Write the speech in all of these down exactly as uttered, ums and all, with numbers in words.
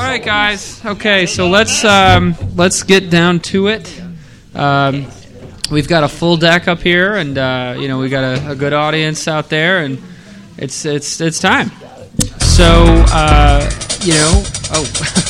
right, guys. Okay, so let's um, let's get down to it. Um, we've got a full deck up here, and uh, you know we got a, a good audience out there, and it's it's it's time. So uh, you know, oh.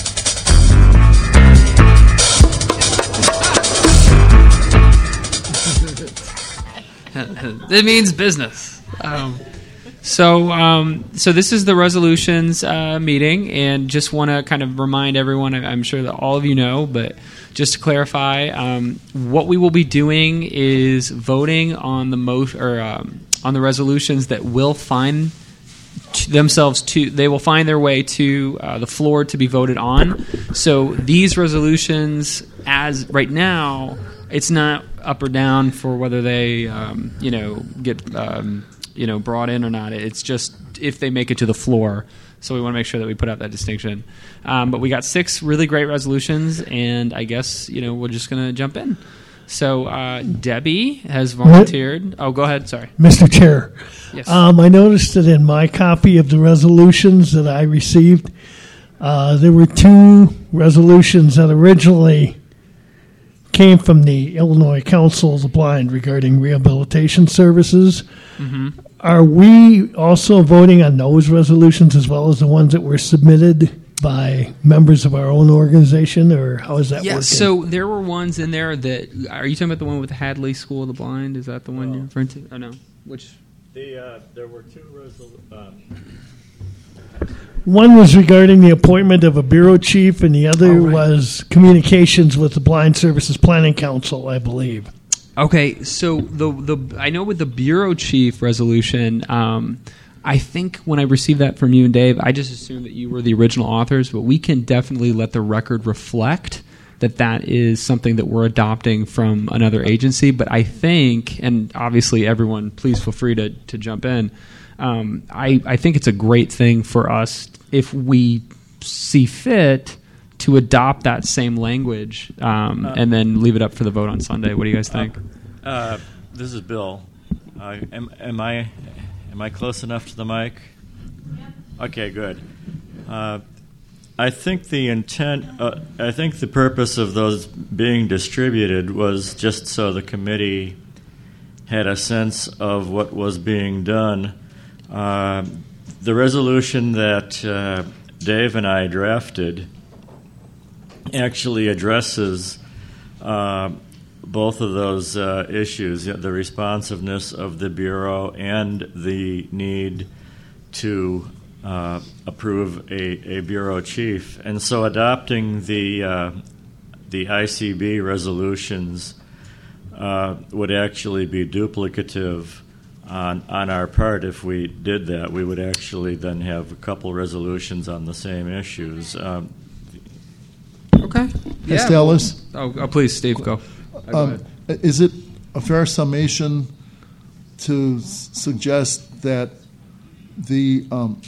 It means business. Um, so, um, so this is the resolutions uh, meeting, and just want to kind of remind everyone. I'm sure that all of you know, but just to clarify, um, what we will be doing is voting on the mo- or um, on the resolutions that will find t- themselves to. They will find their way to uh, the floor to be voted on. So these resolutions, as right now, it's not up or down for whether they, um, you know, get, um, you know, brought in or not. It's just if they make it to the floor. So we want to make sure that we put out that distinction. Um, but we got six really great resolutions, and I guess, you know, we're just going to jump in. So uh, Debbie has volunteered. Oh, go ahead. Sorry. Mister Chair. Yes. Um, I noticed that in my copy of the resolutions that I received, uh, there were two resolutions that originally came from the Illinois Council of the Blind regarding rehabilitation services. Mm-hmm. Are we also voting on those resolutions as well as the ones that were submitted by members of our own organization, or how is that yeah, working? So there were ones in there that, are you talking about the one with the Hadley School of the Blind? Is that the one oh. you're referring to? Oh, no. Which? The, uh, there were two resolutions. Um, One was regarding the appointment of a bureau chief, and the other oh, right. was communications with the Blind Services Planning Council, I believe. Okay, so the the I know with the bureau chief resolution, um, I think when I received that from you and Dave, I just assumed that you were the original authors, but we can definitely let the record reflect that that is something that we're adopting from another agency. But I think, and obviously everyone, please feel free to, to jump in, um, I, I think it's a great thing for us if we see fit to adopt that same language um, uh, and then leave it up for the vote on Sunday. What do you guys think? Uh, uh, this is Bill. Uh, am, am I am I close enough to the mic? Yeah. Okay, good. Uh, I think the intent, uh, I think the purpose of those being distributed was just so the committee had a sense of what was being done. Uh, the resolution that uh, Dave and I drafted actually addresses uh, both of those uh, issues, the responsiveness of the Bureau and the need to uh, approve a, a Bureau chief. And so adopting the, uh, the I C B resolutions uh, would actually be duplicative on, on our part. If we did that, we would actually then have a couple resolutions on the same issues. Um, Okay. Yeah. Castellas? Oh, oh, please, Steve, go. go Um, is it a fair summation to s- suggest that the um,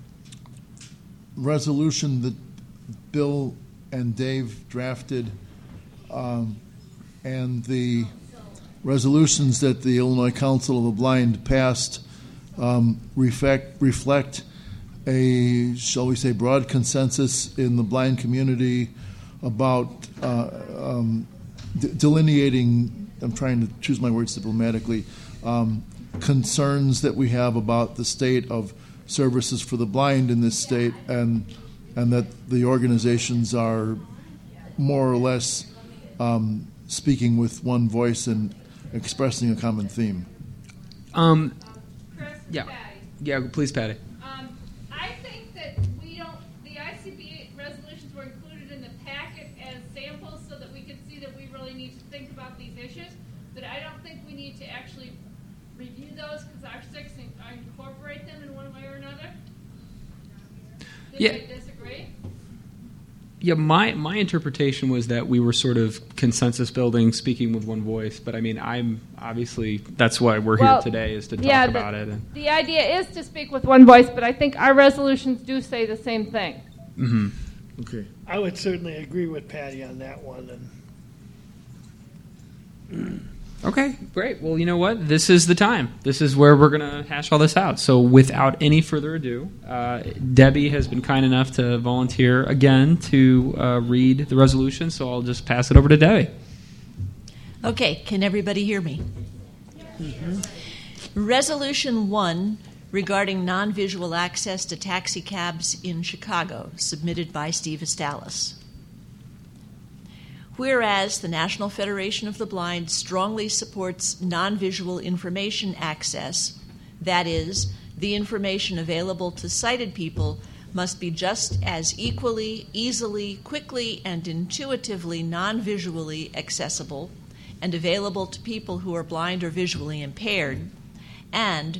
resolution that Bill and Dave drafted um, and the resolutions that the Illinois Council of the Blind passed um, reflect, reflect a, shall we say, broad consensus in the blind community about uh, um, d- delineating, I'm trying to choose my words diplomatically, um, concerns that we have about the state of services for the blind in this state, and and that the organizations are more or less um, speaking with one voice and expressing a common theme. Um, Chris, yeah, Patty. yeah, please, Patty. Um, I think that we don't. The I C B resolutions were included in the packet as samples so that we could see that we really need to think about these issues. But I don't think we need to actually review those because our six in- incorporate them in one way or another. Did Yeah. you disagree? Yeah, my, my interpretation was that we were sort of consensus building, speaking with one voice. But I mean, I'm obviously that's why we're Well, here today is to talk yeah, about the, it. And, the idea is to speak with one voice, but I think our resolutions do say the same thing. mm-hmm. Okay. I would certainly agree with Patty on that one. And Okay, great. Well, you know what? This is the time. This is where we're going to hash all this out. So without any further ado, uh, Debbie has been kind enough to volunteer again to uh, read the resolution, so I'll just pass it over to Debbie. Okay, can everybody hear me? Mm-hmm. Resolution one regarding non-visual access to taxi cabs in Chicago, submitted by Steve Estalis. Whereas the National Federation of the Blind strongly supports non-visual information access, that is, the information available to sighted people must be just as equally, easily, quickly, and intuitively non-visually accessible and available to people who are blind or visually impaired, and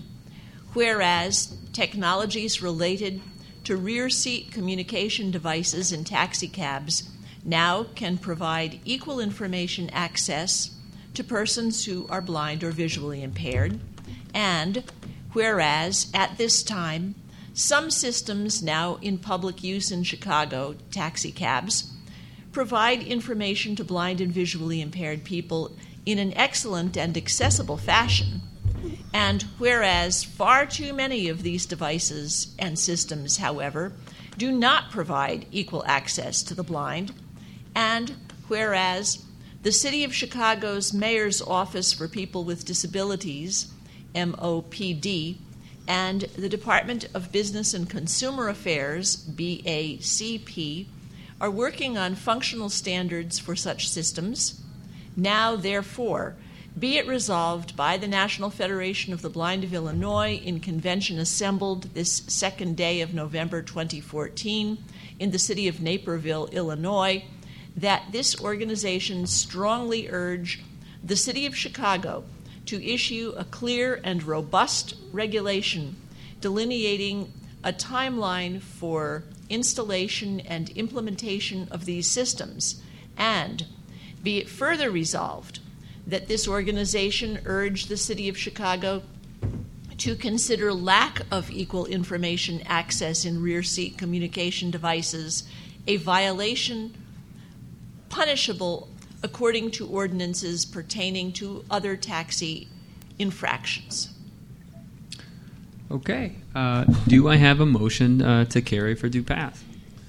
whereas technologies related to rear seat communication devices in taxi cabs now can provide equal information access to persons who are blind or visually impaired, and whereas at this time some systems now in public use in Chicago, taxi cabs, provide information to blind and visually impaired people in an excellent and accessible fashion, and whereas far too many of these devices and systems, however, do not provide equal access to the blind, and whereas the City of Chicago's Mayor's Office for People with Disabilities, M O P D, and the Department of Business and Consumer Affairs, B A C P, are working on functional standards for such systems, now, therefore, be it resolved by the National Federation of the Blind of Illinois in convention assembled this second day of November twenty fourteen in the city of Naperville, Illinois, that this organization strongly urge the City of Chicago to issue a clear and robust regulation delineating a timeline for installation and implementation of these systems, and be it further resolved that this organization urge the City of Chicago to consider lack of equal information access in rear seat communication devices a violation punishable according to ordinances pertaining to other taxi infractions. Okay. Uh, do I have a motion uh, to carry for due path?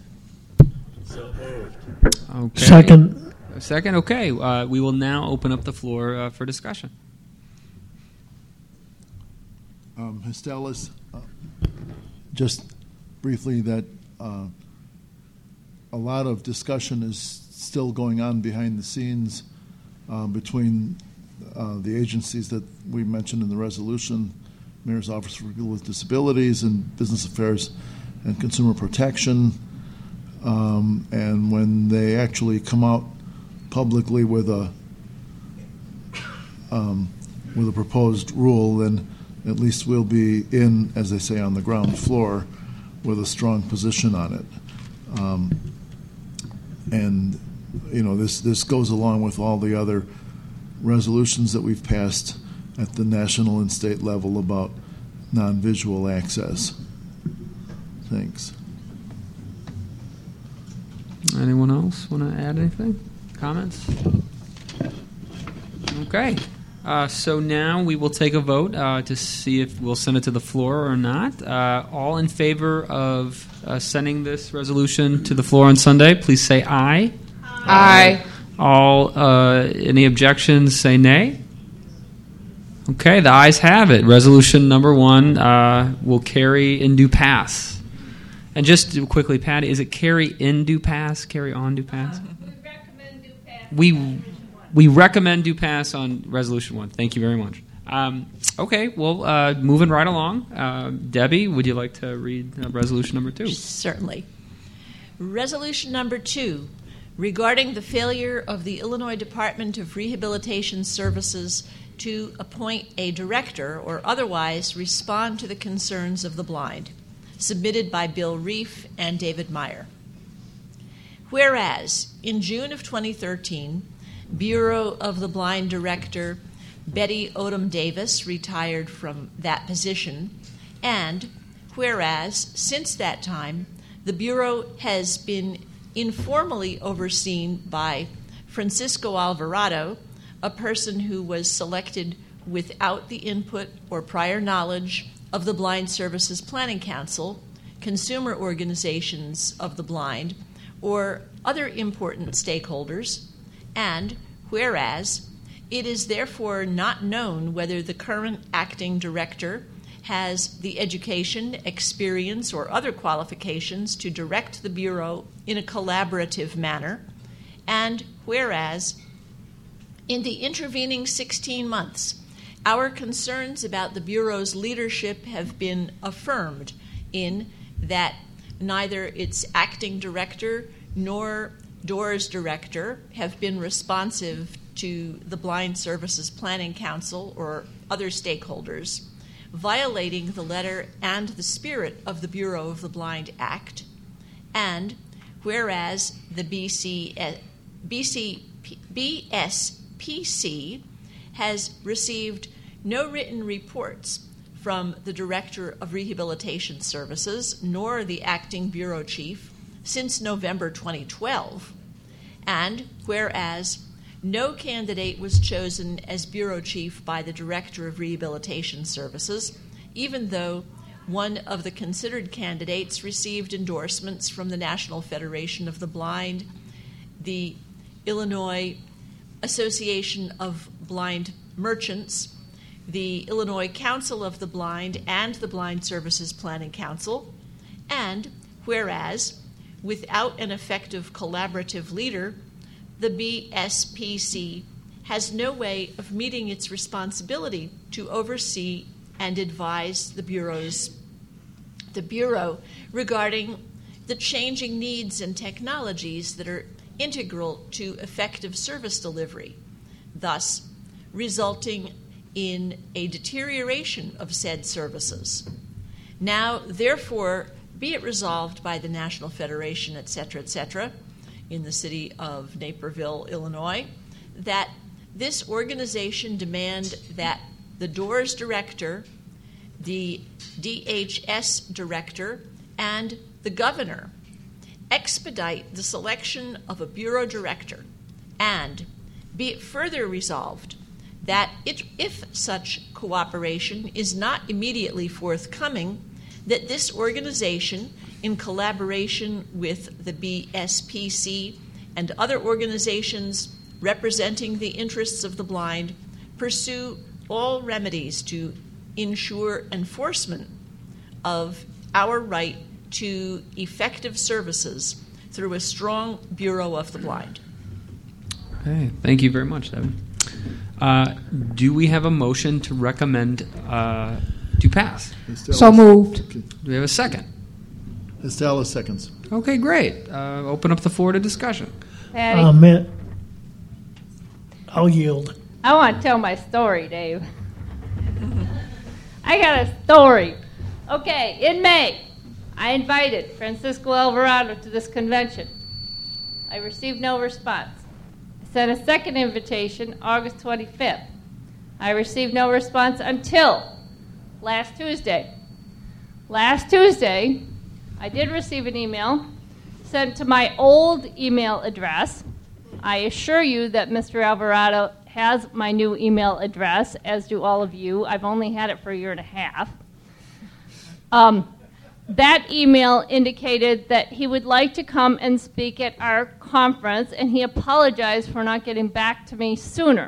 So moved. Okay. Second. A second? Okay. Uh, we will now open up the floor uh, for discussion. Um, Estelis, uh, just briefly, that uh, a lot of discussion is still going on behind the scenes uh, between uh, the agencies that we mentioned in the resolution, Mayor's Office for People with Disabilities and Business Affairs and Consumer Protection. Um, and when they actually come out publicly with a um, with a proposed rule, then at least we'll be in, as they say, on the ground floor with a strong position on it. Um, and, you know, this, this goes along with all the other resolutions that we've passed at the national and state level about non-visual access. Thanks. Anyone else want to add anything? Comments? Okay. Uh, so now we will take a vote uh, to see if we'll send it to the floor or not. Uh, all in favor of uh, sending this resolution to the floor on Sunday, please say aye. Aye. All uh, any objections, say nay. Okay, the ayes have it. Resolution number one uh, will carry in due pass. And just to quickly, Patty, is it carry in due pass, carry on due pass? Um, we recommend due pass. We we recommend due pass on resolution one. Thank you very much. Um, okay, well, uh, moving right along. Uh, Debbie, would you like to read uh, resolution number two? Certainly. Resolution number two, regarding the failure of the Illinois Department of Rehabilitation Services to appoint a director or otherwise respond to the concerns of the blind, submitted by Bill Reef and David Meyer. Whereas, in June of twenty thirteen, Bureau of the Blind Director Betty Odom Davis retired from that position, and whereas, since that time, the Bureau has been informally overseen by Francisco Alvarado, a person who was selected without the input or prior knowledge of the Blind Services Planning Council, consumer organizations of the blind, or other important stakeholders, and whereas it is therefore not known whether the current acting director has the education, experience, or other qualifications to direct the Bureau in a collaborative manner, and whereas in the intervening sixteen months, our concerns about the Bureau's leadership have been affirmed in that neither its acting director nor D O O R's director have been responsive to the Blind Services Planning Council or other stakeholders, violating the letter and the spirit of the Bureau of the Blind Act, and whereas the B C, B C, B S P C has received no written reports from the Director of Rehabilitation Services nor the acting bureau chief since November twenty twelve, and whereas no candidate was chosen as bureau chief by the Director of Rehabilitation Services, even though one of the considered candidates received endorsements from the National Federation of the Blind, the Illinois Association of Blind Merchants, the Illinois Council of the Blind, and the Blind Services Planning Council, and whereas, without an effective collaborative leader, the B S P C has no way of meeting its responsibility to oversee and advise the Bureau's, the Bureau regarding the changing needs and technologies that are integral to effective service delivery, thus resulting in a deterioration of said services. Now, therefore, be it resolved by the National Federation, et cetera, et cetera, in the city of Naperville, Illinois, that this organization demand that the D O O R's director, the D H S director, and the governor expedite the selection of a bureau director, and be it further resolved that it, if such cooperation is not immediately forthcoming, that this organization, in collaboration with the B S P C and other organizations representing the interests of the blind, pursue all remedies to ensure enforcement of our right to effective services through a strong Bureau of the Blind. Okay, thank you very much, Devin. Uh, do we have a motion to recommend uh, to pass? So moved. Do we have a second? Estella seconds. Okay, great. Uh, open up the floor to discussion. Patty, Uh, Matt, I'll yield. I want to tell my story, Dave. I got a story. Okay, in May, I invited Francisco Alvarado to this convention. I received no response. I sent a second invitation August twenty-fifth. I received no response until last Tuesday. Last Tuesday, I did receive an email sent to my old email address. I assure you that Mister Alvarado has my new email address, as do all of you. I've only had it for a year and a half. Um, that email indicated that he would like to come and speak at our conference, and he apologized for not getting back to me sooner.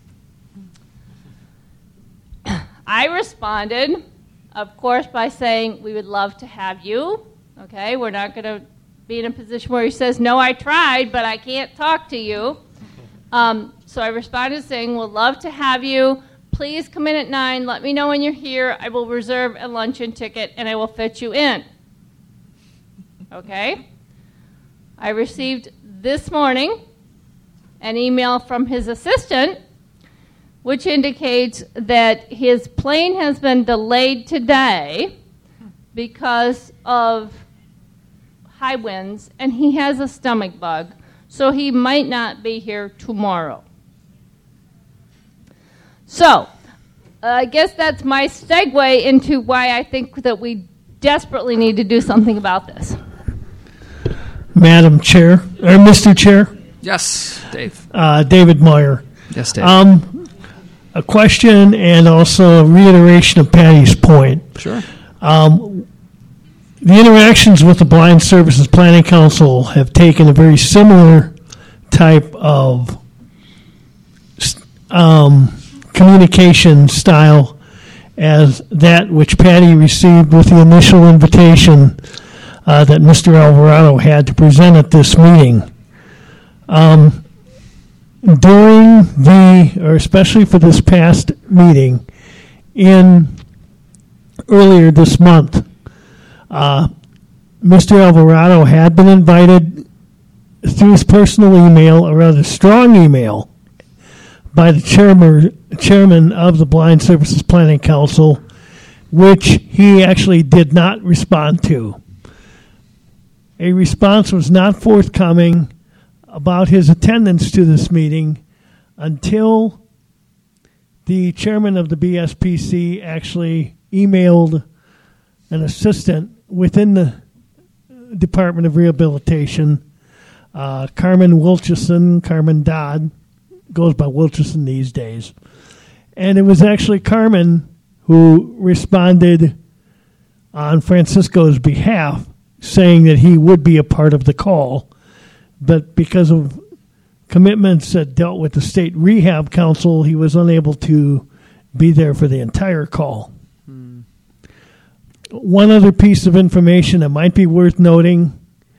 I responded, of course, by saying we would love to have you. Okay, we're not going to be in a position where he says, no, I tried, but I can't talk to you. Um, so I responded saying, we'll love to have you. Please come in at nine. Let me know when you're here. I will reserve a luncheon ticket, and I will fit you in. Okay? I received this morning an email from his assistant, which indicates that his plane has been delayed today because of high winds, and he has a stomach bug, so he might not be here tomorrow. So, uh, I guess that's my segue into why I think that we desperately need to do something about this. Madam Chair, or Mister Chair, Yes, Dave. uh, David Meyer. Yes, Dave. Um, a question and also a reiteration of Patty's point. Sure. Um, the interactions with the Blind Services Planning Council have taken a very similar type of um, communication style as that which Patty received with the initial invitation uh, that Mister Alvarado had to present at this meeting. Um, during the, or especially for this past meeting, in earlier this month, uh, Mister Alvarado had been invited through his personal email, a rather strong email, by the chairman, chairman of the Blind Services Planning Council, which he actually did not respond to. A response was not forthcoming about his attendance to this meeting until the chairman of the B S P C actually emailed an assistant within the Department of Rehabilitation, uh, Carmen Wilcherson, Carmen Dodd, goes by Wilcherson these days. And it was actually Carmen who responded on Francisco's behalf, saying that he would be a part of the call. But because of commitments that dealt with the State Rehab Council, he was unable to be there for the entire call. Hmm. One other piece of information that might be worth noting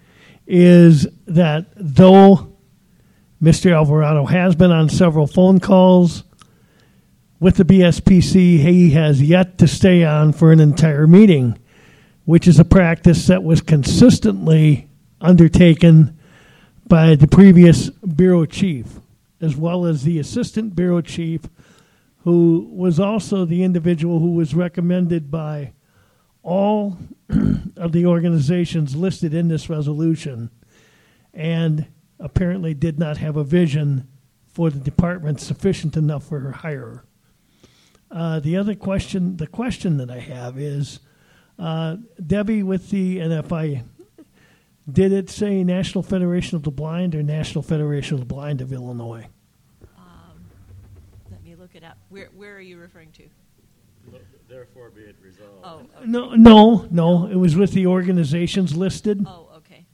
is that though Mister Alvarado has been on several phone calls with the B S P C, he has yet to stay on for an entire meeting, which is a practice that was consistently undertaken by the previous bureau chief, as well as the assistant bureau chief, who was also the individual who was recommended by all of the organizations listed in this resolution, and apparently did not have a vision for the department sufficient enough for her hire. Uh, the other question, the question that I have is, uh, Debbie, with the N F I, did it say National Federation of the Blind or National Federation of the Blind of Illinois? Um, let me look it up. Where where are you referring to? Therefore be it resolved. Oh, okay. No, no, no. It was with the organizations listed. Oh, okay.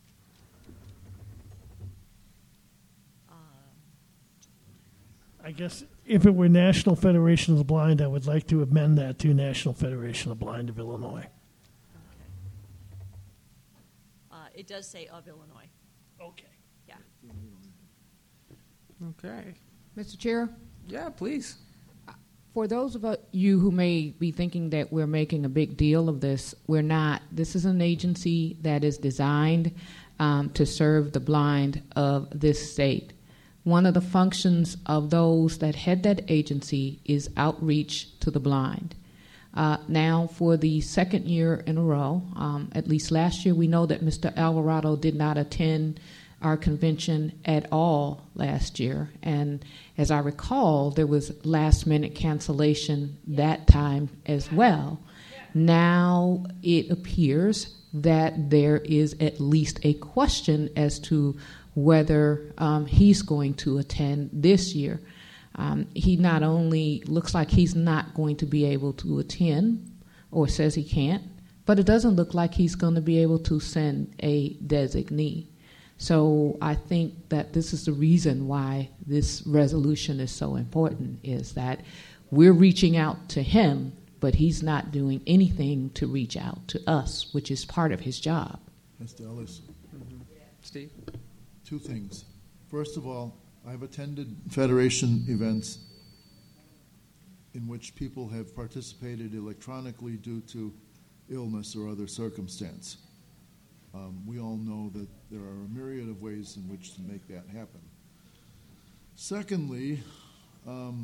Um, I guess if it were National Federation of the Blind, I would like to amend that to National Federation of the Blind of Illinois. uh, it does say of Illinois. Okay. Yeah. Okay. Mister Chair, Yeah, please. for those of you who may be thinking that we're making a big deal of this, we're not. This is an agency that is designed um, to serve the blind of this state. One of the functions of those that head that agency is outreach to the blind. Uh, now, for the second year in a row, um, at least last year, we know that Mister Alvarado did not attend our convention at all last year. And as I recall, there was last-minute cancellation that time as well. Now it appears that there is at least a question as to whether um, he's going to attend this year. Um, he not only looks like he's not going to be able to attend, or says he can't, but it doesn't look like he's going to be able to send a designee. So I think that this is the reason why this resolution is so important, is that we're reaching out to him, but he's not doing anything to reach out to us, which is part of his job. Mister Ellis, Mm-hmm. Steve? two things. First of all, I've attended Federation events in which people have participated electronically due to illness or other circumstance. Um, we all know that there are a myriad of ways in which to make that happen. Secondly, um,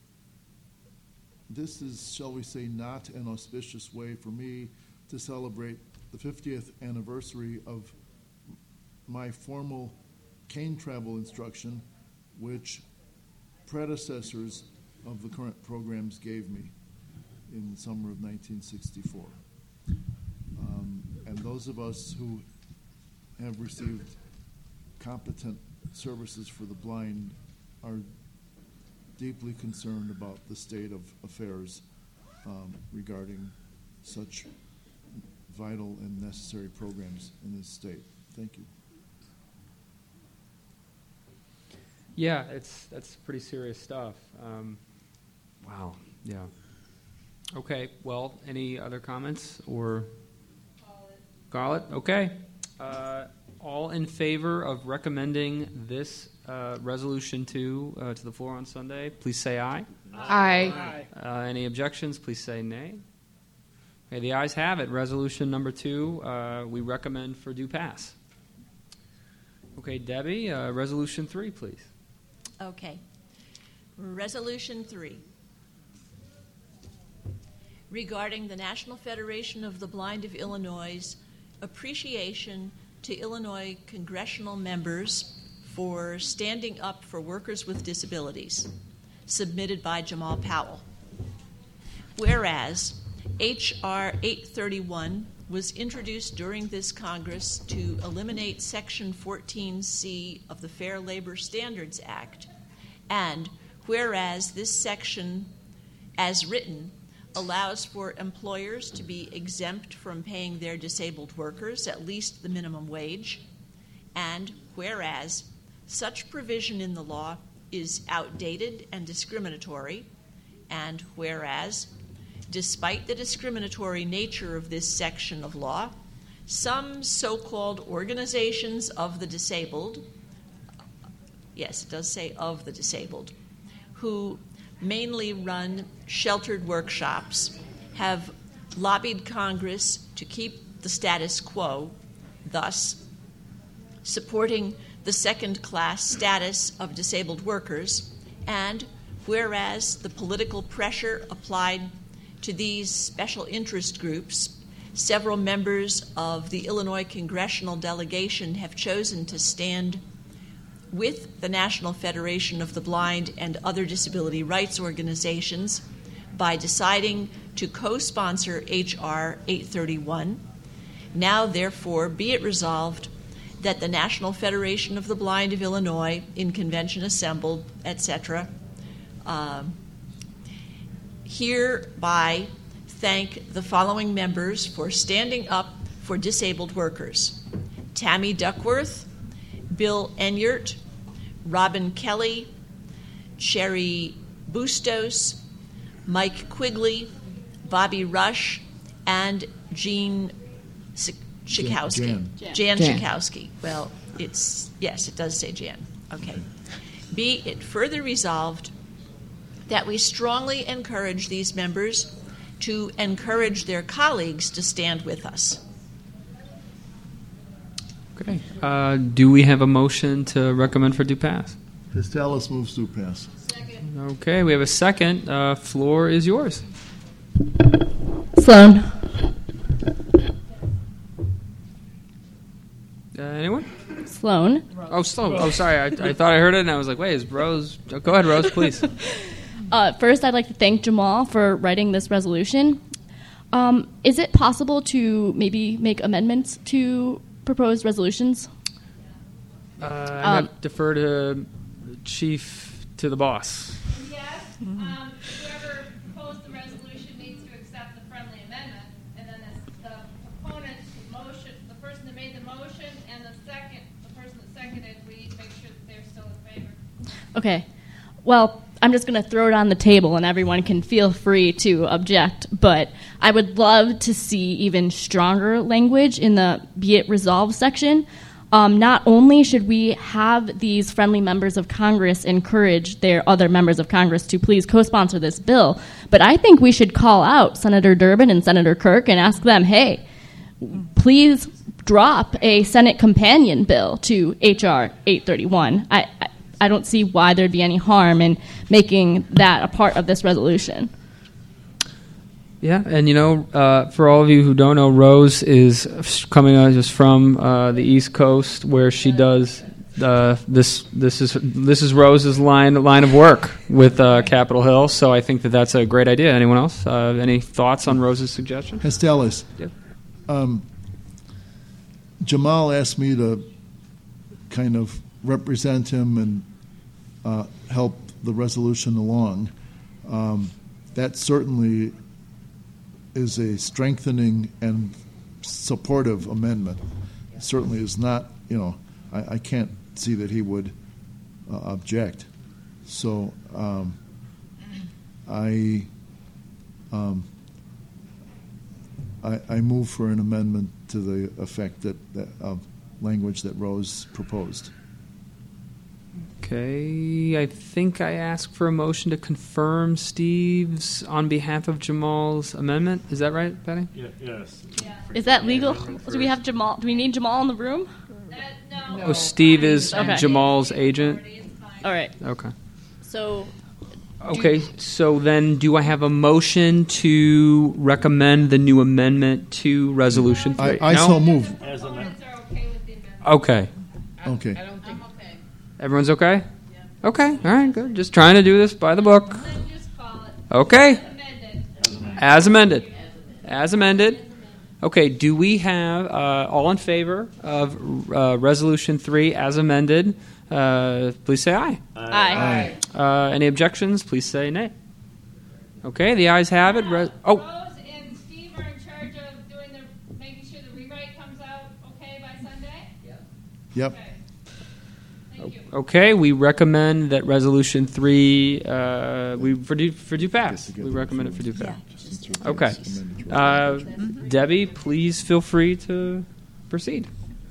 this is, shall we say, not an auspicious way for me to celebrate the fiftieth anniversary of my formal cane travel instruction, which predecessors of the current programs gave me in the summer of nineteen sixty-four. Um, and those of us who have received competent services for the blind are deeply concerned about the state of affairs um, regarding such vital and necessary programs in this state. Thank you. Yeah, it's that's pretty serious stuff. Um, wow. Yeah. Okay. Well, any other comments or? Garlett. Okay. Uh, all in favor of recommending this uh, resolution to uh, to the floor on Sunday, please say aye. Aye. Uh, any objections? Please say nay. Okay, the ayes have it. Resolution number two, uh, we recommend for due pass. Okay, Debbie, uh, resolution three, please. Okay. Resolution three. Regarding the National Federation of the Blind of Illinois' appreciation to Illinois congressional members for standing up for workers with disabilities, submitted by Jamal Powell. Whereas H R eight thirty-one was introduced during this Congress to eliminate Section fourteen C of the Fair Labor Standards Act, and whereas this section, as written, allows for employers to be exempt from paying their disabled workers at least the minimum wage, and whereas such provision in the law is outdated and discriminatory, and whereas, despite the discriminatory nature of this section of law, some so-called organizations of the disabled, yes, it does say of the disabled, who mainly run sheltered workshops, have lobbied Congress to keep the status quo, thus supporting the second-class status of disabled workers, and whereas the political pressure applied to these special interest groups, several members of the Illinois congressional delegation have chosen to stand with the National Federation of the Blind and other disability rights organizations by deciding to co-sponsor H R eight thirty-one. Now, therefore, be it resolved that the National Federation of the Blind of Illinois, in convention assembled, et cetera, uh, hereby thank the following members for standing up for disabled workers: Tammy Duckworth, Bill Enyart, Robin Kelly, Sherry Bustos, Mike Quigley, Bobby Rush, and Jean Schakowsky. Jan. Jan, Jan. Schakowsky. Well, it's, yes, it does say Jan. Okay. Be it further resolved that we strongly encourage these members to encourage their colleagues to stand with us. Okay. Uh, do we have a motion to recommend for due pass? Pistalis moves to pass. Okay, we have a second. Uh, floor is yours. Sloan. Uh, anyone? Sloan. Oh, Sloan. Oh, sorry. I, I thought I heard it, and I was like, wait, is Rose? Oh, go ahead, Rose, please. Uh, first, I'd like to thank Jamal for writing this resolution. Um, is it possible to maybe make amendments to proposed resolutions? Uh, I'm Um, going to defer to Chief, to the boss. Yes, um, whoever proposed the resolution needs to accept the friendly amendment, and then the, the opponent, the motion, the person that made the motion, and the second, the person that seconded, we need to make sure that they're still in favor. Okay. Well, I'm just going to throw it on the table and everyone can feel free to object, but I would love to see even stronger language in the be it resolved section. Um, not only should we have these friendly members of Congress encourage their other members of Congress to please co-sponsor this bill, but I think we should call out Senator Durbin and Senator Kirk and ask them, hey, please drop a Senate companion bill to H R eight thirty-one. I, I I don't see why there'd be any harm in making that a part of this resolution. Yeah, and you know, uh, for all of you who don't know, Rose is coming uh, just from uh, the East Coast, where she does uh, this. This is this is Rose's line line of work with uh, Capitol Hill. So I think that that's a great idea. Anyone else? Uh, any thoughts on Rose's suggestion? Pistalis. Yep. Um, Jamal asked me to kind of represent him and uh, help the resolution along. Um, that certainly is a strengthening and supportive amendment. It certainly is not, you know, I, I can't see that he would uh, object. So um, I, um, I I move for an amendment to the effect that, that of language that Rose proposed. Okay, I think I asked for a motion to confirm Steve's on behalf of Jamal's amendment. Is that right, Patty? Yeah, yes. Is that legal? Do we have Jamal? Do we need Jamal in the room? That, no. Oh, Steve is Okay. Jamal's agent? All right. Okay. So Okay, so then do I have a motion to recommend the new amendment to Resolution I, three? I No? so move. As an, Components are okay with the amendment. Okay. Okay. I'm okay. Everyone's okay? Okay, all right, good. Just trying to do this by the book. Then just call it Okay, amended. as amended. As amended. Okay, do we have, uh, all in favor of uh, Resolution three as amended? Uh, please say aye. aye. Uh, any objections? Please say nay. Okay, the ayes have it. Re- oh, Rose and Steve are in charge of doing the, making sure the rewrite comes out okay by Sunday? Yep. Okay. Thank you. okay. We recommend that Resolution three. Uh, we for do for do pass. We recommend it for do pass. Okay. Uh, Debbie, please feel free to proceed.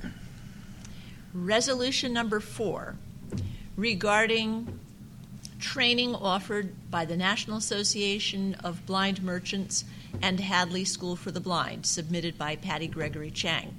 Resolution number four, regarding training offered by the National Association of Blind Merchants and Hadley School for the Blind, submitted by Patty Gregory Chang.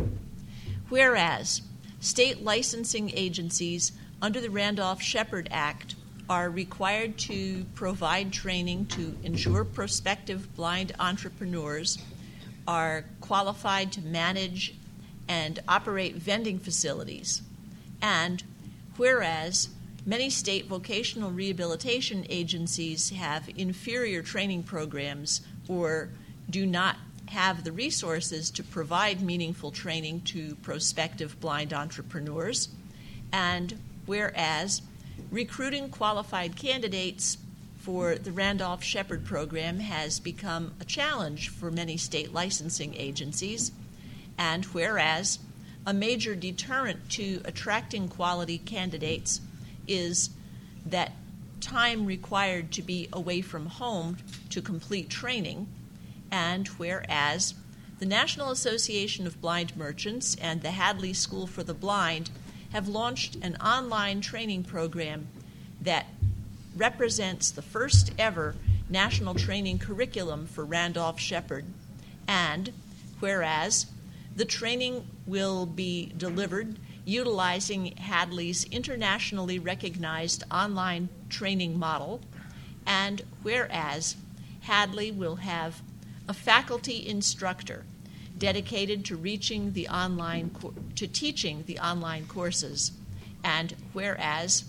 Whereas state licensing agencies under the Randolph-Shepard Act are required to provide training to ensure prospective blind entrepreneurs are qualified to manage and operate vending facilities. And whereas many state vocational rehabilitation agencies have inferior training programs or do not have the resources to provide meaningful training to prospective blind entrepreneurs, and whereas recruiting qualified candidates for the Randolph-Shepard program has become a challenge for many state licensing agencies, and whereas a major deterrent to attracting quality candidates is that time required to be away from home to complete training, and whereas the National Association of Blind Merchants and the Hadley School for the Blind have launched an online training program that represents the first ever national training curriculum for Randolph-Shepard, and whereas the training will be delivered utilizing Hadley's internationally recognized online training model, and whereas Hadley will have a faculty instructor dedicated to reaching the online co- to teaching the online courses, and whereas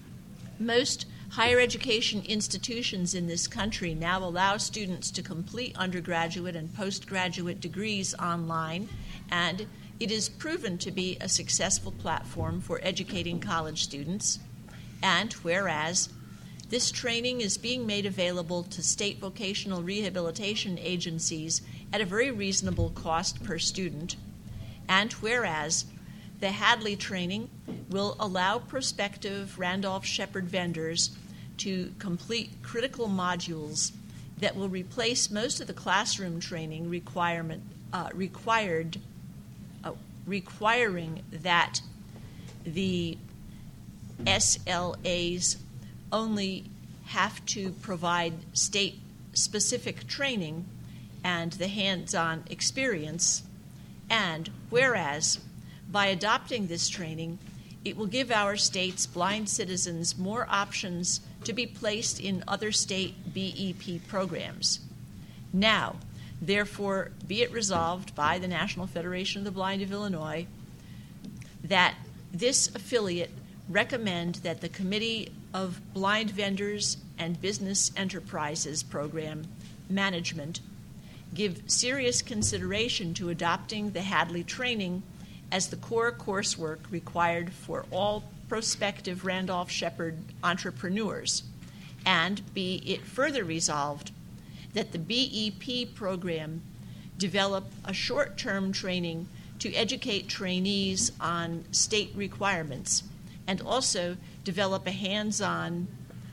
most higher education institutions in this country now allow students to complete undergraduate and postgraduate degrees online, and it is proven to be a successful platform for educating college students, and whereas this training is being made available to state vocational rehabilitation agencies at a very reasonable cost per student, and whereas the Hadley training will allow prospective Randolph-Shepard vendors to complete critical modules that will replace most of the classroom training requirement uh, required, uh, requiring that the S L As only have to provide state-specific training and the hands-on experience, and whereas by adopting this training, it will give our state's blind citizens more options to be placed in other state B E P programs. Now, therefore, be it resolved by the National Federation of the Blind of Illinois that this affiliate recommend that the Committee of Blind Vendors and Business Enterprises Program Management give serious consideration to adopting the Hadley training as the core coursework required for all prospective Randolph-Shepherd entrepreneurs. And be it further resolved that the B E P program develop a short-term training to educate trainees on state requirements and also develop a hands-on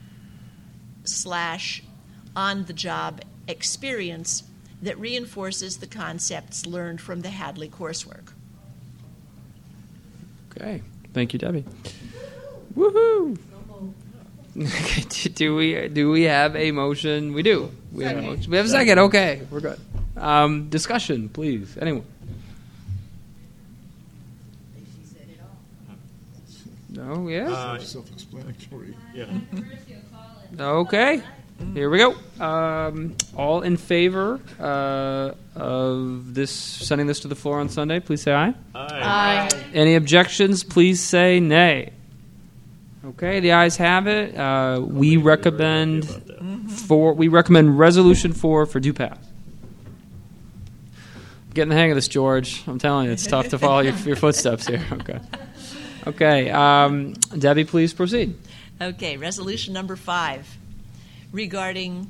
slash on-the-job experience that reinforces the concepts learned from the Hadley coursework. Okay. Thank you, Debbie. Woohoo! do we do we have a motion? We do. We have a motion. We have a second. Okay, we're good. Um, discussion, please. Anyone? No. Yes. Uh, Self-explanatory. yeah. Okay. Here we go. Um, all in favor uh, of this sending this to the floor on Sunday? Please say aye. Aye. Any objections? Please say nay. Okay, the ayes have it. Uh, we recommend for we recommend resolution four for due pass. Getting the hang of this, George. I'm telling you, it's tough to follow your, your footsteps here. Okay. Okay, um, Debbie, please proceed. Okay, resolution number five, regarding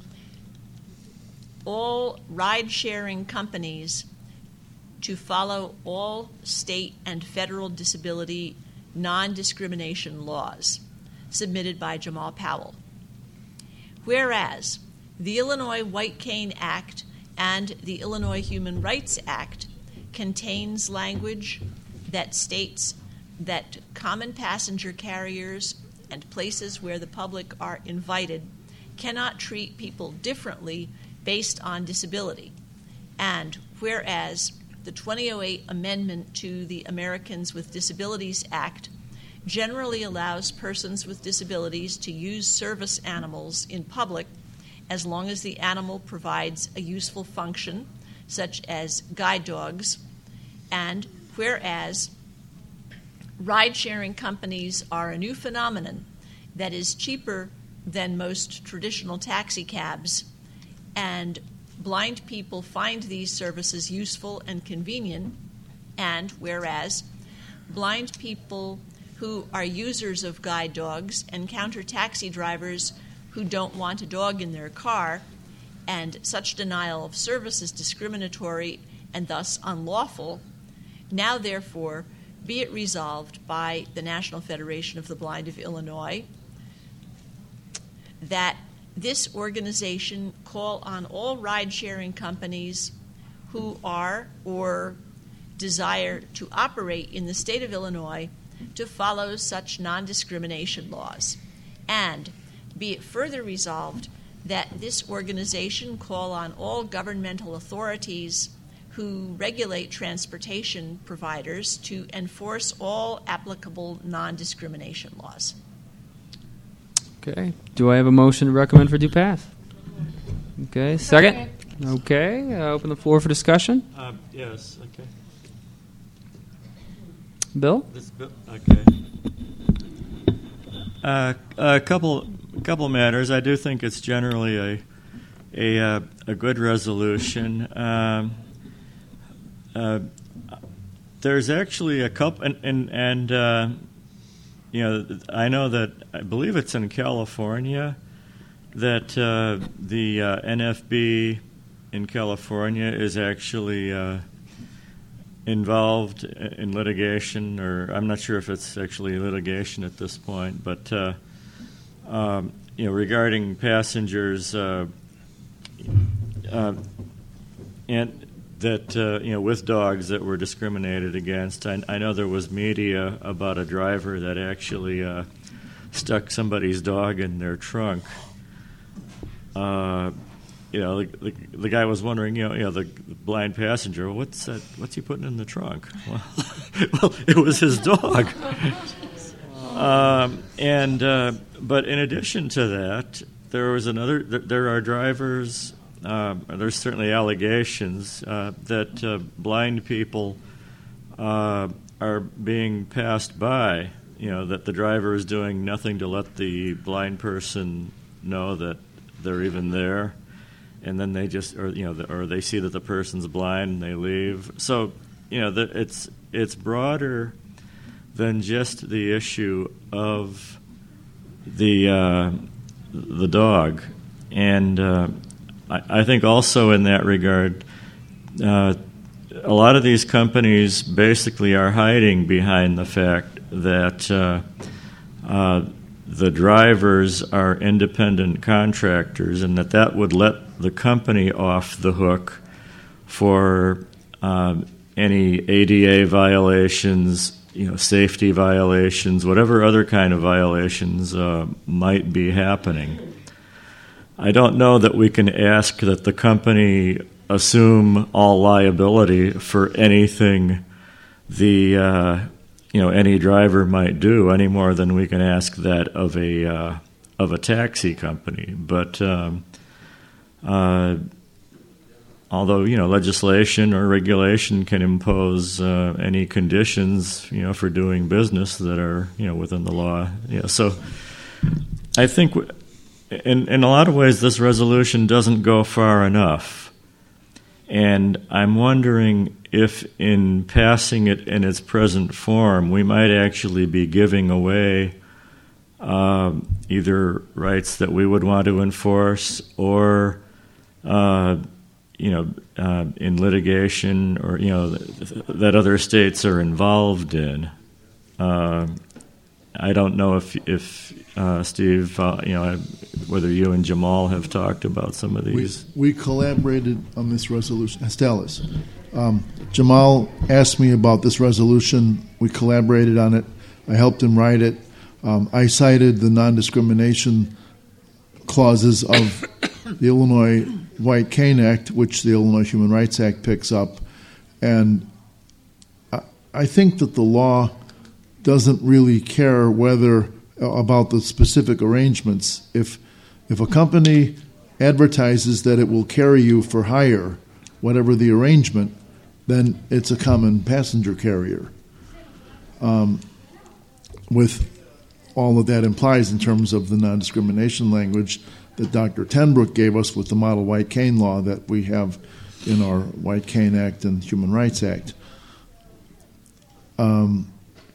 all ride-sharing companies to follow all state and federal disability non-discrimination laws, submitted by Jamal Powell. Whereas the Illinois White Cane Act and the Illinois Human Rights Act contains language that states that common passenger carriers and places where the public are invited cannot treat people differently based on disability. And whereas the twenty oh eight amendment to the Americans with Disabilities Act generally allows persons with disabilities to use service animals in public as long as the animal provides a useful function, such as guide dogs, and whereas ride-sharing companies are a new phenomenon that is cheaper than most traditional taxi cabs, and blind people find these services useful and convenient, and whereas blind people who are users of guide dogs encounter taxi drivers who don't want a dog in their car, and such denial of service is discriminatory and thus unlawful, now therefore be it resolved by the National Federation of the Blind of Illinois that this organization call on all ride-sharing companies who are or desire to operate in the state of Illinois to follow such non-discrimination laws. And be it further resolved that this organization call on all governmental authorities who regulate transportation providers to enforce all applicable non-discrimination laws. Okay. Do I have a motion to recommend for due pass? Okay. Second? Okay. Uh, open the floor for discussion. Uh, yes. Okay. Bill? This bill. Okay. Uh, a couple, couple matters. I do think it's generally a a uh, a good resolution. Um, uh, there's actually a couple, and and, and uh, you know, I know that I believe it's in California that uh, the uh, N F B in California is actually uh, involved in litigation, or I'm not sure if it's actually litigation at this point, but uh, um, you know, regarding passengers uh, uh, and that uh, you know, with dogs that were discriminated against. I, I know there was media about a driver that actually uh, stuck somebody's dog in their trunk. Uh, you know, the, the, the guy was wondering, you know, you know, the blind passenger, what's that? What's he putting in the trunk? Well, well it was his dog. um, and uh, but in addition to that, there was another. There are drivers. Uh, there's certainly allegations uh, that uh, blind people uh, are being passed by. You know, that the driver is doing nothing to let the blind person know that they're even there, and then they just, or you know, or they see that the person's blind and they leave. So, you know, the, it's it's broader than just the issue of the uh, the dog, and uh, I, I think also in that regard, uh, a lot of these companies basically are hiding behind the fact that uh, uh, the drivers are independent contractors, and that that would let the company off the hook for uh, any A D A violations, you know, safety violations, whatever other kind of violations uh, might be happening. I don't know that we can ask that the company assume all liability for anything the uh, you know any driver might do, any more than we can ask that of a uh, of a taxi company. But um, uh, although you know legislation or regulation can impose uh, any conditions you know for doing business that are you know within the law, yeah. So I think in in a lot of ways this resolution doesn't go far enough, and I'm wondering if in passing it in its present form we might actually be giving away uh, either rights that we would want to enforce or uh, you know, uh, in litigation, or you know, th- that other states are involved in. Uh, I don't know if, if uh, Steve, uh, you know, whether you and Jamal have talked about some of these. We, we collaborated on this resolution. Estelis, um, Jamal asked me about this resolution. We collaborated on it. I helped him write it. Um, I cited the non-discrimination clauses of the Illinois White Cane Act, which the Illinois Human Rights Act picks up, and I, I think that the law doesn't really care whether uh, about the specific arrangements. If if a company advertises that it will carry you for hire, whatever the arrangement, then it's a common passenger carrier. Um, with all that that implies in terms of the non-discrimination language that Doctor Tenbrook gave us with the model White Cane law that we have in our White Cane Act and Human Rights Act. Um,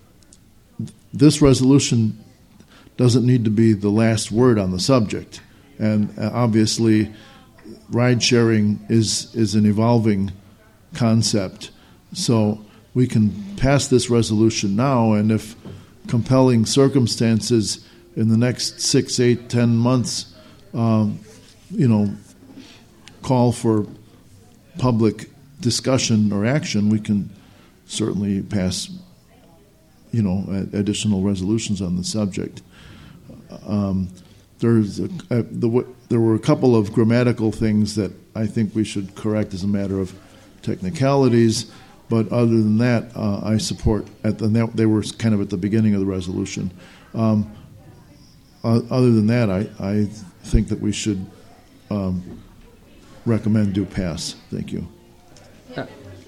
this resolution doesn't need to be the last word on the subject, and uh, obviously ride sharing is, is an evolving concept. So we can pass this resolution now, and if compelling circumstances in the next six, eight, ten months Um, you know, call for public discussion or action, we can certainly pass, you know, additional resolutions on the subject. Um, there's a, a, the, there were a couple of grammatical things that I think we should correct as a matter of technicalities, but other than that, uh, I support. At the, they were kind of at the beginning of the resolution. Um, uh, other than that, I. I think that we should um, recommend do pass. Thank you. Uh,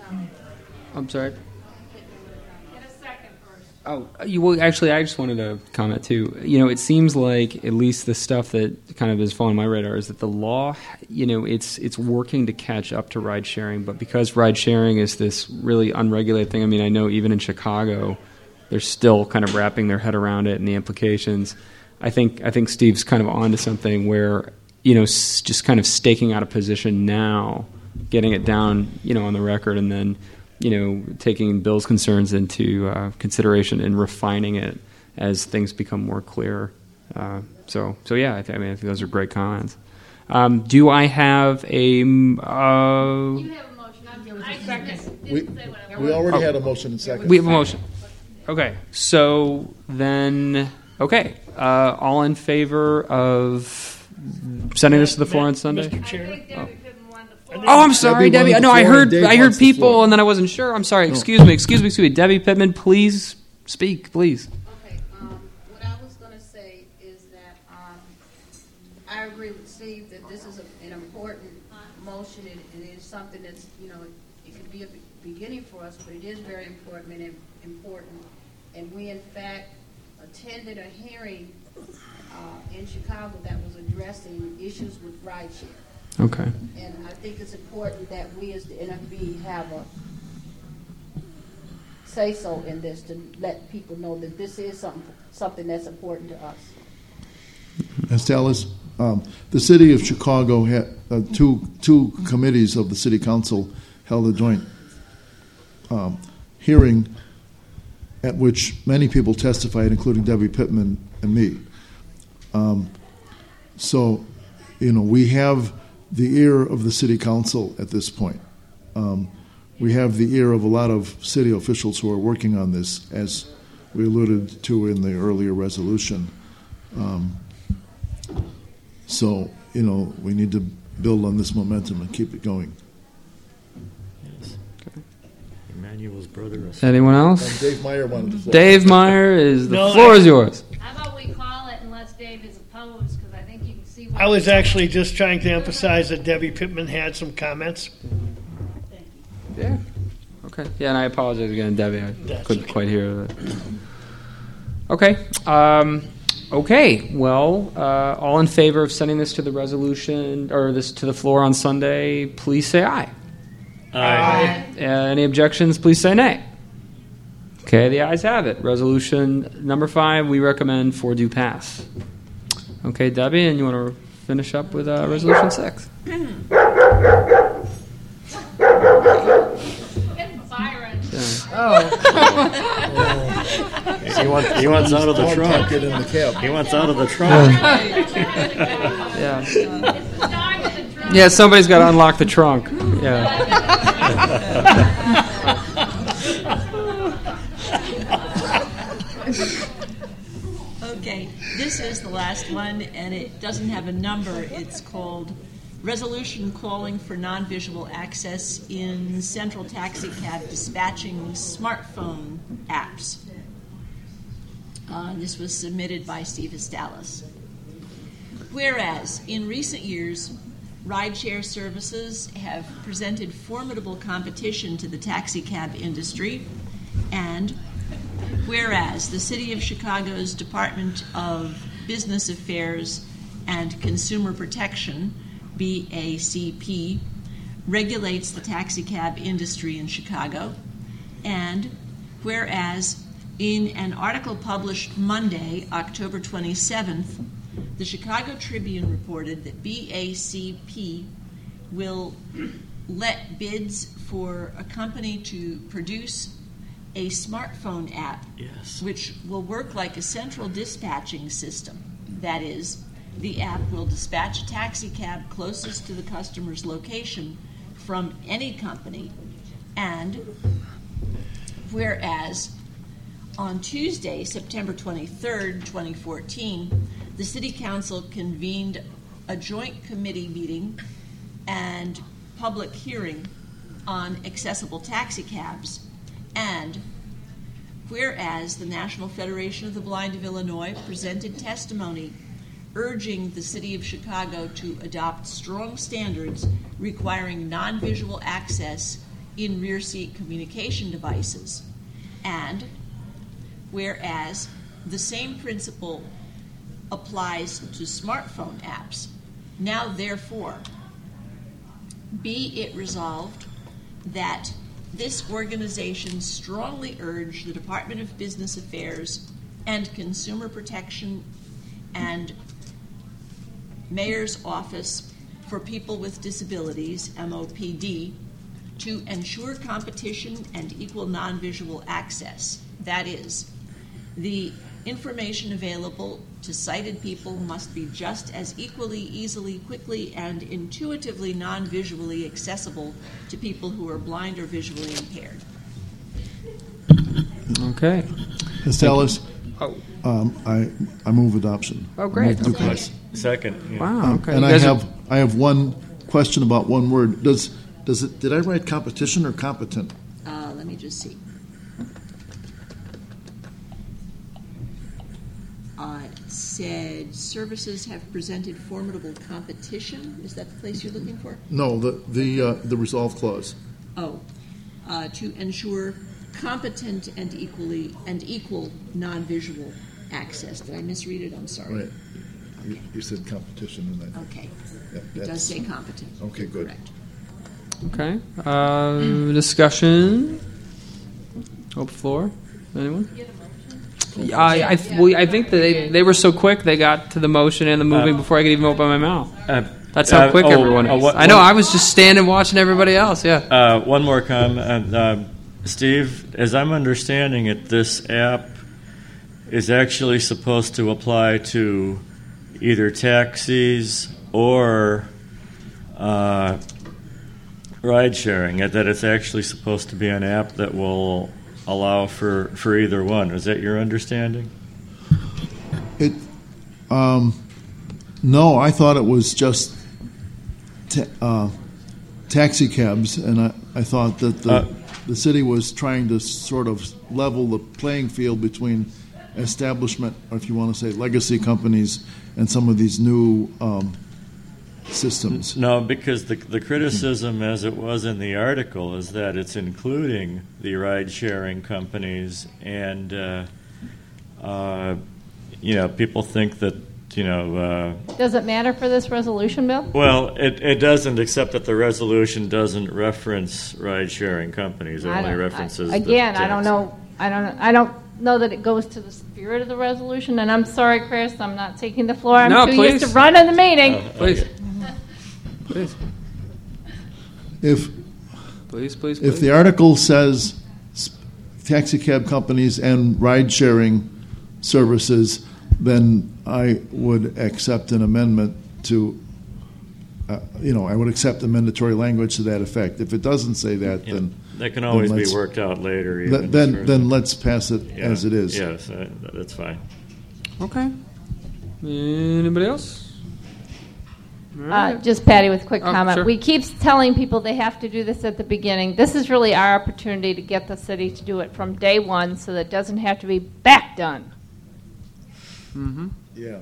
I'm sorry. Get a second first. Oh, you, well, actually, I just wanted to comment too. You know, it seems like at least the stuff that kind of is following my radar is that the law, you know, it's it's working to catch up to ride sharing, but because ride sharing is this really unregulated thing. I mean, I know even in Chicago, they're still kind of wrapping their head around it and the implications. I think I think Steve's kind of onto something where, you know, s- just kind of staking out a position now, getting it down, you know, on the record, and then, you know, taking Bill's concerns into uh, consideration and refining it as things become more clear. Uh, so, so yeah, I, th- I mean, I think those are great comments. Um, do I have a? Uh, You have a motion. I'm, I second. Didn't We, say what I we already Oh. had a motion and second. we have a motion. Okay, so then, okay, uh, all in favor of sending this to the floor on Sunday? Mister I Chair? think Debbie couldn't want the floor. Oh, I'm sorry, Debbie Debbie. wanted No, the I floor, heard and Dave I heard wants the people, floor. and then I wasn't sure. I'm sorry. Excuse me. Excuse me. Excuse me. Debbie Pittman, please speak, please. Okay, um, what I was gonna say is that, um, I agree with Steve that this is a- an important motion, and it is something that's, you know, it could be a be- beginning for us, but it is very important and important. And we, in fact, attended a hearing, uh, in Chicago that was addressing issues with rideshare. Okay. And I think it's important that we as the N F B have a say so in this to let people know that this is something something that's important to us. Miz Dallas, um, the city of Chicago had uh, two two committees of the city council held a joint um, hearing at which many people testified, including Debbie Pittman and me. Um, so, you know, we have the ear of the city council at this point. Um, we have the ear of a lot of city officials who are working on this, as we alluded to in the earlier resolution. Um, so, you know, we need to build on this momentum and keep it going. Yes. Okay. Emmanuel's brother. Anyone else? And Dave Meyer wanted to say. Dave Meyer, is the No, floor I- is yours. How about we call it unless Dave is opposed, because I think you can see what... I was actually just trying to emphasize that Debbie Pittman had some comments. Yeah. Okay. Yeah, and I apologize again, Debbie. I That's couldn't okay. quite hear that. Okay. Um, okay. Well, uh, all in favor of sending this to the resolution or this to the floor on Sunday, please say aye. Aye. Uh, any objections, please say nay. Okay, the ayes have it. Resolution number five, we recommend for do pass. Okay, Debbie, and you want to finish up with uh, resolution six? And Byron. He wants, he wants out of the Don't trunk. tuck it in the cab. He wants out of the trunk. Yeah. It's the dog in the trunk. Yeah, somebody's got to unlock the trunk. Yeah. Okay, this is the last one, and it doesn't have a number. It's called Resolution Calling for Non-Visual Access in Central Taxi Cab Dispatching Smartphone Apps. Uh, this was submitted by Steve Estalis. Whereas, in recent years, rideshare services have presented formidable competition to the taxi cab industry, and whereas the City of Chicago's Department of Business Affairs and Consumer Protection, B A C P, regulates the taxi cab industry in Chicago, and whereas in an article published Monday, October twenty-seventh, the Chicago Tribune reported that B A C P will let bids for a company to produce a smartphone app, Yes. which will work like a central dispatching system. That is, the app will dispatch a taxi cab closest to the customer's location from any company. And whereas on Tuesday, September twenty-third, twenty fourteen, the City Council convened a joint committee meeting and public hearing on accessible taxi cabs. And whereas the National Federation of the Blind of Illinois presented testimony urging the City of Chicago to adopt strong standards requiring non-visual access in rear seat communication devices. And whereas the same principle applies to smartphone apps. Now, therefore, be it resolved that this organization strongly urge the Department of Business Affairs and Consumer Protection and Mayor's Office for People with Disabilities, M O P D, to ensure competition and equal non-visual access. That is, the information available to sighted people must be just as equally, easily, quickly, and intuitively non-visually accessible to people who are blind or visually impaired. Okay. Miz Dallas, Oh. um, I I move adoption. Oh, great. Move to Okay. pass. Second. Yeah. Wow. Um, Okay. and You I guys are- have I have one question about one word. Does does it? Did I write competition or competent? Uh, let me just see. Uh, it said services have presented formidable competition. Is that the place you're looking for? No, the the uh, the resolve clause. Oh, uh, to ensure competent and equally and equal non-visual access. Did I misread it? I'm sorry. Right. You, you said competition, and I. Okay. Yeah, It that's- does say competent. Okay, good. Correct. Okay. Uh, discussion. Open floor. Anyone? I I, well, I think that they, they were so quick they got to the motion and the moving Uh, before I could even open my mouth. Uh, That's how uh, quick oh, everyone uh, is. what- I know. what- I was just standing watching everybody else. Yeah. Uh, one more comment, uh, Steve. As I'm understanding it, this app is actually supposed to apply to either taxis or uh, ride sharing. That it's actually supposed to be an app that will allow for, for either one. Is that your understanding? It, um, no, I thought it was just ta- uh, taxi cabs, and I, I thought that the, Uh, the city was trying to sort of level the playing field between establishment, or if you want to say legacy companies, and some of these new um, systems. No, because the the criticism, as it was in the article, is that it's including the ride-sharing companies, and uh, uh, you know, people think that you know. Uh, Does it matter for this resolution, Bill? well, it, it doesn't, except that the resolution doesn't reference ride-sharing companies. It I only don't- references I, the again. I don't taxi. know. I don't. I don't know that it goes to the spirit of the resolution. And I'm sorry, Chris. I'm not taking the floor. I'm No, too please. used to running the meeting. Uh, Please. okay. Please. If Please. Please. if please. the article says s- taxi cab companies and ride sharing services, then I would accept an amendment to, uh, you know, I would accept the mandatory language to that effect. If it doesn't say that, Yeah, then that can always then be let's- worked out later. th- Even then as then let's pass it yeah, as it is. Yes, uh, that's fine. Okay. Anybody else? All Uh, right. just Patty with a quick Oh, comment. sure. We keep telling people they have to do this at the beginning. This is really our opportunity to get the city to do it from day one so that it doesn't have to be back done. Mm-hmm. Yeah.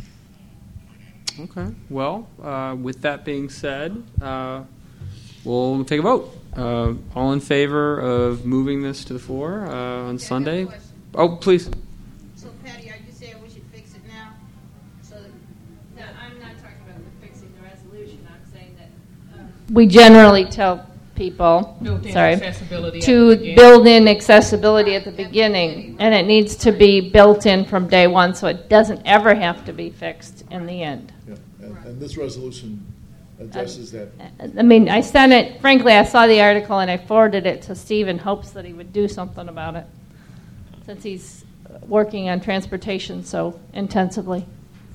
Okay. Well, uh, with that being said, uh, we'll take a vote. Uh, all in favor of moving this to the floor uh, on Sunday? Oh, please. So Patty, are you saying we should fix it now? So that No, I'm not talking about fixing the resolution. I'm saying that um, We generally tell people, Built-in sorry, accessibility at to the beginning. build in accessibility at the beginning, and it needs to be built in from day one, so it doesn't ever have to be fixed in the end. Yeah. And, and this resolution addresses that. I mean, I sent it, frankly, I saw the article and I forwarded it to Steve in hopes that he would do something about it, since he's working on transportation so intensively.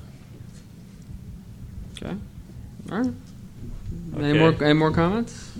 Okay. All right. Any Okay. more? Any more comments?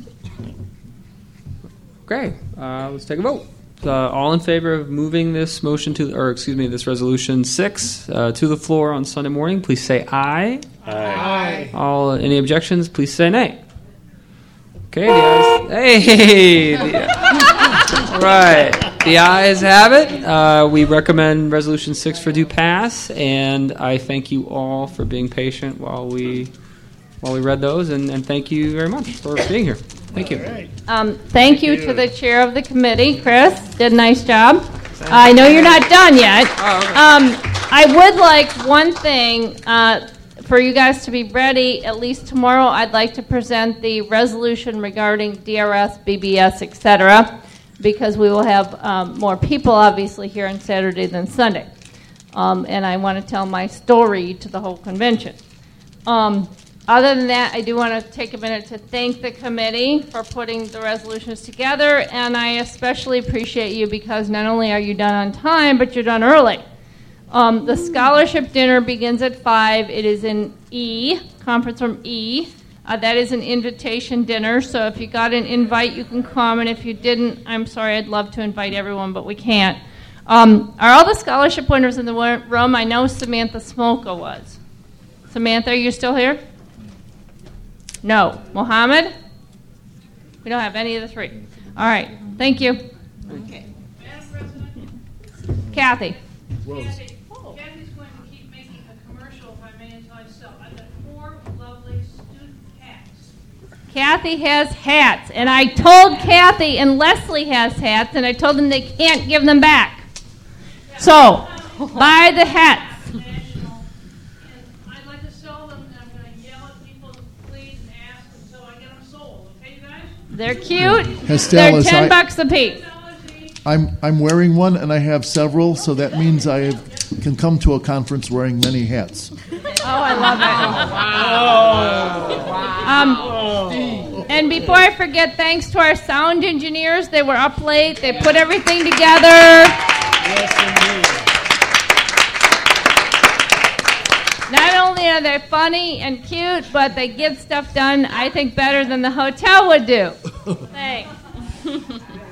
Okay. Uh, let's take a vote. Uh, all in favor of moving this motion to, or excuse me, this resolution six uh, to the floor on Sunday morning, please say aye. Aye. All any objections, please say nay. Okay, the ayes. Hey, the, right. The ayes have it. Uh, we recommend resolution six for due pass, and I thank you all for being patient while we while we read those, and, and thank you very much for being here. Thank you. Um, thank you to the chair of the committee, Chris. Did a nice job. I know you're not done yet. Um, I would like one thing uh, for you guys to be ready. At least tomorrow, I'd like to present the resolution regarding D R S, B B S, et cetera, because we will have um, more people, obviously, here on Saturday than Sunday. Um, and I want to tell my story to the whole convention. Um, Other than that, I do want to take a minute to thank the committee for putting the resolutions together, and I especially appreciate you because not only are you done on time, but you're done early. Um, the scholarship dinner begins at five. It is in E, conference room E. Uh, that is an invitation dinner, so if you got an invite, you can come, and if you didn't, I'm sorry, I'd love to invite everyone, but we can't. Um, are all the scholarship winners in the room? I know Samantha Smolka was. Samantha, are you still here? No. Mohammed? We don't have any of the three. All right. Thank you. okay. Madam President, Kathy. Kathy, Kathy's going to keep making a commercial, if I may, until I sell. I've got four lovely student hats. Kathy has hats, and I told Kathy and Leslie has hats, and I told them they can't give them back. So, buy the hats. National, and I'd like to sell them, and I'm going to yell at people to please and ask until I get them sold. Okay, you guys? They're cute. Estelle, They're is ten I- bucks a piece. Ten dollars each. I'm I'm wearing one, and I have several, so that means I can come to a conference wearing many hats. Oh, I love it. Um, and before I forget, thanks to our sound engineers. They were up late. They put everything together. Yes, indeed. Not only are they funny and cute, but they get stuff done, I think, better than the hotel would do. Thanks.